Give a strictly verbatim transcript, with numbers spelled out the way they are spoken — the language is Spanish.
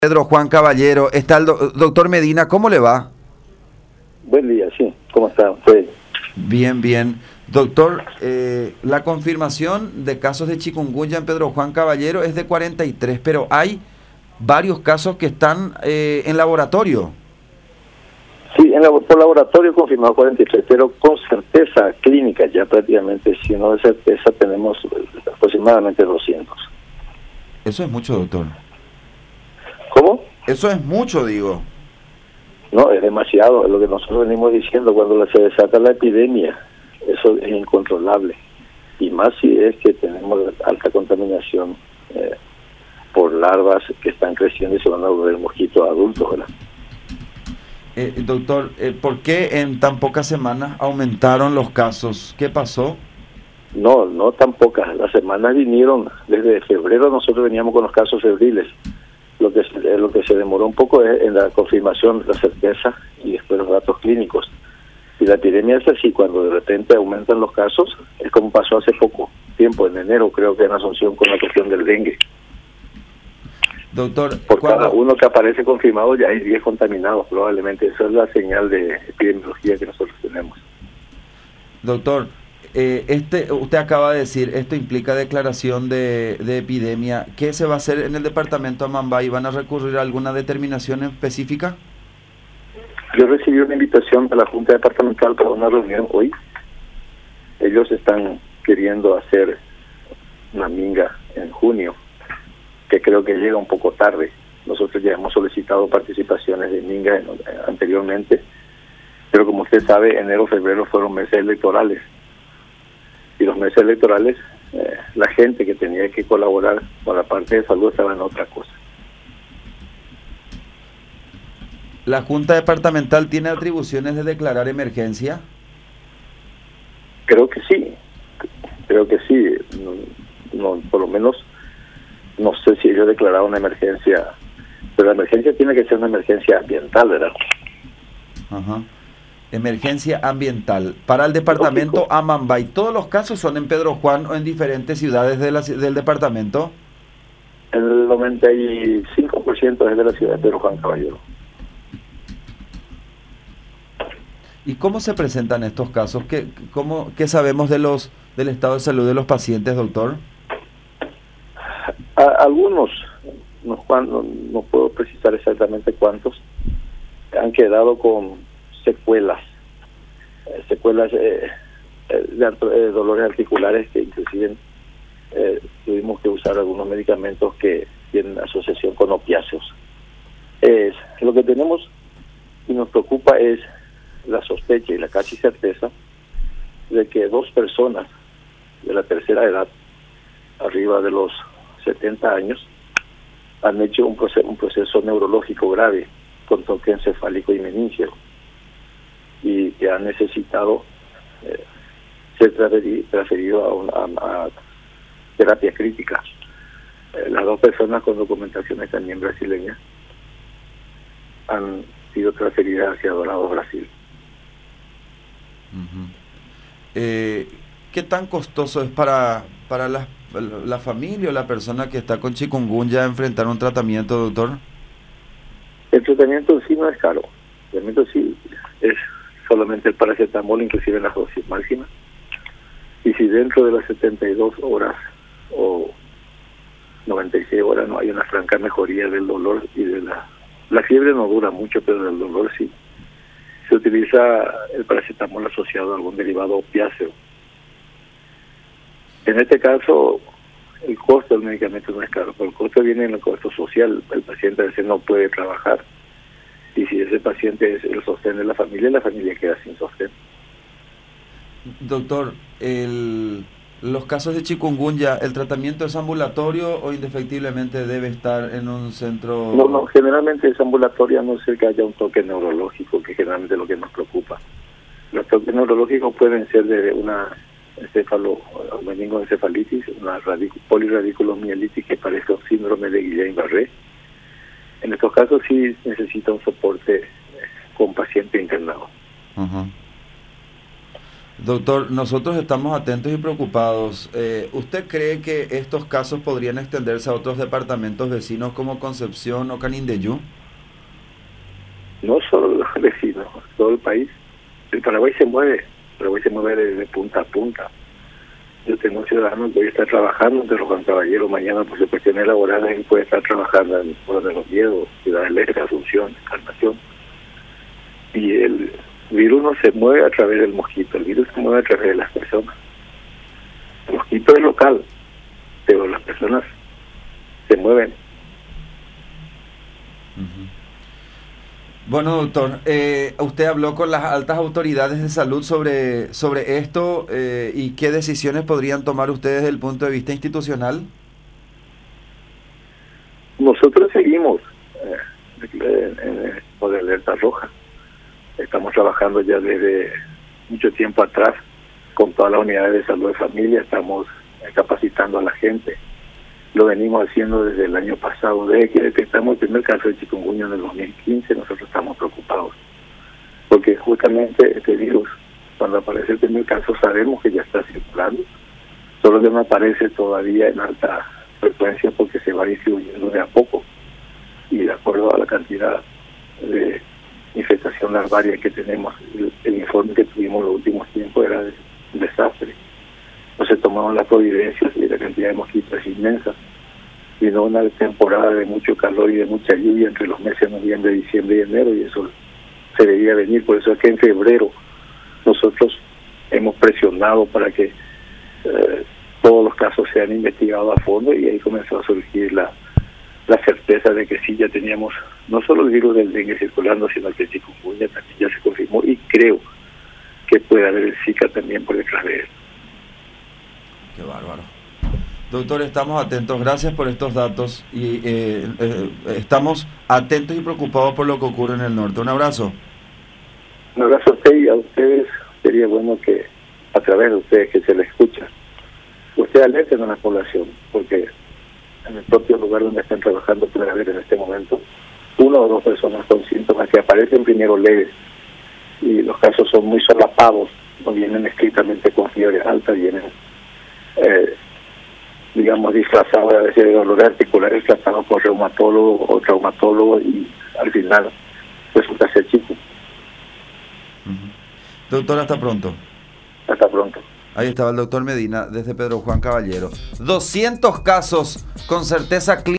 Pedro Juan Caballero, está el do doctor Medina, ¿cómo le va? Buen día, sí. ¿Cómo está usted? Bien, bien. Doctor, eh, la confirmación de casos de chikungunya en Pedro Juan Caballero es de cuarenta y tres, pero hay varios casos que están eh, en laboratorio. Sí, en la, por laboratorio confirmado cuarenta y tres, pero con certeza clínica ya prácticamente, si no de certeza, tenemos aproximadamente doscientos. Eso es mucho, doctor. ¿Cómo? Eso es mucho, digo. No, es demasiado, es lo que nosotros venimos diciendo cuando se desata la epidemia. Eso es incontrolable. Y más si es que tenemos alta contaminación eh, por larvas que están creciendo y se van a volver mosquitos adultos, ¿verdad? Eh, doctor, eh, ¿por qué en tan pocas semanas aumentaron los casos? ¿Qué pasó? No, no tan pocas. Las semanas vinieron, desde febrero nosotros veníamos con los casos febriles. Lo que, se, lo que se demoró un poco es en la confirmación, la certeza y después los datos clínicos. Y la epidemia es así, cuando de repente aumentan los casos, es como pasó hace poco tiempo, en enero creo que en Asunción con la cuestión del dengue. Doctor, por ¿cuándo? cada uno que aparece confirmado ya hay diez contaminados probablemente. Esa es la señal de epidemiología que nosotros tenemos. Doctor, eh, este, usted acaba de decir, esto implica declaración de, de epidemia. ¿Qué se va a hacer en el departamento Amambay? ¿Van a recurrir a alguna determinación específica? Yo recibí una invitación de la Junta Departamental para una reunión hoy. Ellos están queriendo hacer una minga en junio, que creo que llega un poco tarde. Nosotros ya hemos solicitado participaciones de minga en, anteriormente, pero como usted sabe, enero, febrero fueron meses electorales. Y los meses electorales, eh, la gente que tenía que colaborar con la parte de salud estaba en otra cosa. ¿La Junta Departamental tiene atribuciones de declarar emergencia? Creo que sí, creo que sí. No, no, por lo menos, no sé si ellos declararon una emergencia, pero la emergencia tiene que ser una emergencia ambiental, ¿verdad? Ajá. Emergencia ambiental. Para el departamento Lógico. Amambay, ¿todos los casos son en Pedro Juan o en diferentes ciudades de la, del departamento? El noventa y cinco por ciento es de la ciudad de Pedro Juan Caballero. ¿Y cómo se presentan estos casos? ¿Qué, cómo, qué sabemos de los del estado de salud de los pacientes, doctor? A, algunos, no, no, no puedo precisar exactamente cuántos, han quedado con secuelas, eh, secuelas eh, de eh, dolores articulares que inclusive eh, tuvimos que usar algunos medicamentos que tienen asociación con opiáceos. Es, lo que tenemos y nos preocupa es la sospecha y la casi certeza de que dos personas de la tercera edad, arriba de los setenta años, han hecho un proceso, un proceso neurológico grave con toque encefálico y meningial y que han necesitado eh, ser transferidos a, una, a, a terapia crítica. Eh, las dos personas con documentaciones también brasileñas han sido transferidas hacia Dorado, Brasil. Uh-huh. eh, ¿Qué tan costoso es para, para la, la familia o la persona que está con chikungunya enfrentar un tratamiento, doctor? El tratamiento en sí no es caro. El tratamiento sí es solamente el paracetamol, inclusive en la dosis máxima. Y si dentro de las setenta y dos horas o noventa y seis horas no hay una franca mejoría del dolor y de la... La fiebre no dura mucho, pero el dolor sí. Se utiliza el paracetamol asociado a algún derivado opiáceo. En este caso, el costo del medicamento no es caro, pero el costo viene en el costo social. El paciente a veces no puede trabajar y si ese paciente es el sostén de la familia, la familia queda sin sostén. Doctor, el, los casos de chikungunya, ¿el tratamiento es ambulatorio o indefectiblemente debe estar en un centro? No, no, generalmente es ambulatorio, a no ser que haya un toque neurológico, que generalmente es lo que nos preocupa. Los toques neurológicos pueden ser de una encéfalo, meningoencefalitis, una polirradiculomielitis que parece un síndrome de Guillain-Barré. En estos casos sí necesita un soporte con paciente internado. Uh-huh. Doctor, nosotros estamos atentos y preocupados. Eh, ¿Usted cree que estos casos podrían extenderse a otros departamentos vecinos como Concepción o Canindeyú? No solo los vecinos, todo el país. El Paraguay se mueve, el Paraguay se mueve de, de punta a punta. Yo tengo un ciudadano que hoy está trabajando en Pedro Juan Caballero, mañana por sus cuestiones laborales y puede estar trabajando en Pueblo de los Viegos, Ciudad del Este, Asunción, Encarnación. Y el virus no se mueve a través del mosquito, el virus se mueve a través de las personas. El mosquito es local, pero las personas se mueven. Uh-huh. Bueno, doctor, eh, usted habló con las altas autoridades de salud sobre, sobre esto eh, y qué decisiones podrían tomar ustedes desde el punto de vista institucional. Nosotros seguimos eh, en, en el tipo de alerta roja. Estamos trabajando ya desde mucho tiempo atrás con todas las unidades de salud de familia, estamos capacitando a la gente. Lo venimos haciendo desde el año pasado. Desde que detectamos el primer caso de chikungunya en el dos mil quince, nosotros estamos preocupados. Porque justamente este virus, cuando aparece el primer caso, sabemos que ya está circulando. Solo que no aparece todavía en alta frecuencia porque se va distribuyendo de a poco. Y de acuerdo a la cantidad de infestación larvaria que tenemos, el, el informe que tuvimos en los últimos tiempos era de, un desastre. Entonces tomamos las providencias y la cantidad de mosquitos es inmensa. Vino una temporada de mucho calor y de mucha lluvia entre los meses de noviembre, diciembre y enero, y eso se debía venir. Por eso es que en febrero nosotros hemos presionado para que eh, todos los casos sean investigados a fondo, y ahí comenzó a surgir la, la certeza de que sí, ya teníamos no solo el virus del dengue circulando, sino que el chikungunya también ya se confirmó, y creo que puede haber el Zika también por detrás de él. Qué bárbaro. Doctor, estamos atentos, gracias por estos datos y eh, eh, estamos atentos y preocupados por lo que ocurre en el norte. Un abrazo. Un abrazo a usted y a ustedes. Sería bueno que a través de ustedes que se les escucha, ustedes alerten a la población, porque en el propio lugar donde están trabajando puede haber en este momento una o dos personas con síntomas que aparecen primero leves y los casos son muy solapados, no vienen estrictamente con fiebre alta, vienen Eh, digamos disfrazado a veces de dolor articular, tratado por reumatólogo o traumatólogo, y al final resulta ser chico. Uh-huh. Doctor, hasta pronto. Hasta pronto. Ahí estaba el doctor Medina desde Pedro Juan Caballero. doscientos casos con certeza clínica.